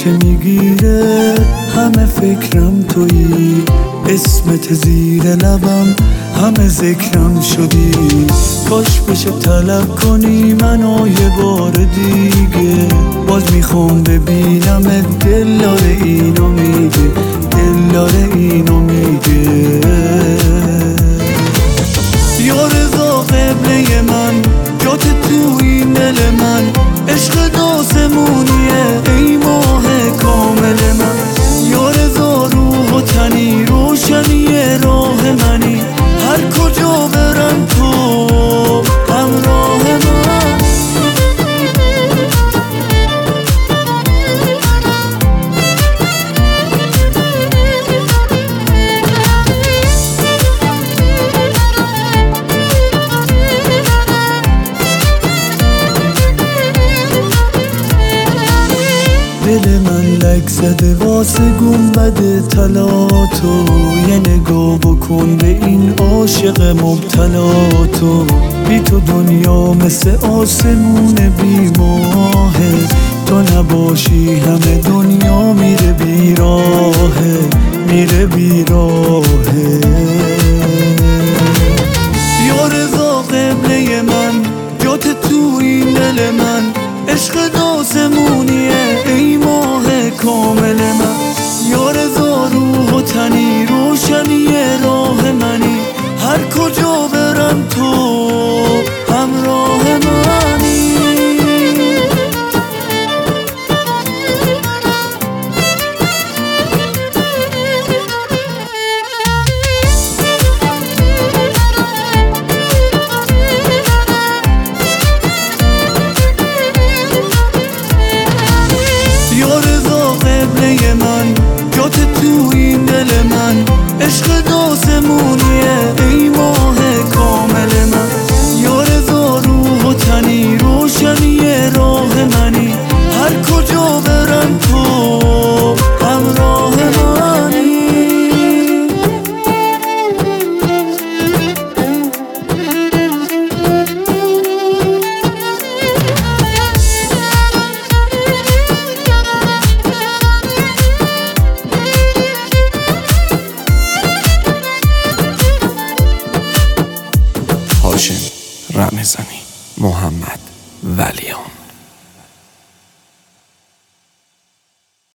که میگیره همه فکرم تویی، اسمت زیر لبم همه ذکرم شدی. کاش بشه طلب کنی منو یه بار دیگه، باز میخوام ببینم دل داره اینو میگه، دل داره اینو میگه. یا رضا قبله من، جات تو این دل من، عشق داسمونیه ای ماه کامل من. یا رضا روح و تنی، روشنی راه منی، هر کجا برم تو همراه من. دل من لک زده واسه گنبد طلاتو، یه نگاه بکن به این عاشق مبتلا تو. بی تو دنیا مثل آسمون بی ماهه، تو نباشی همه دنیا میره بیراهه، میره بیراهه. یا رضا قبله من، جات تو این دل من، عشق داسمونیه ای ماه کامل من. یا رضا روح و تنی، روشنی راه منی، هر کجا برم تو همراه منی. یا رضا قبله من، جات تو این دل من، عشق داسمونیه ای ماه کامل من. یا رضا روح و تنی، روشنی راه منی، هر کجا برم تو همراه منی. هاشم رمضانی، محمد ولیان.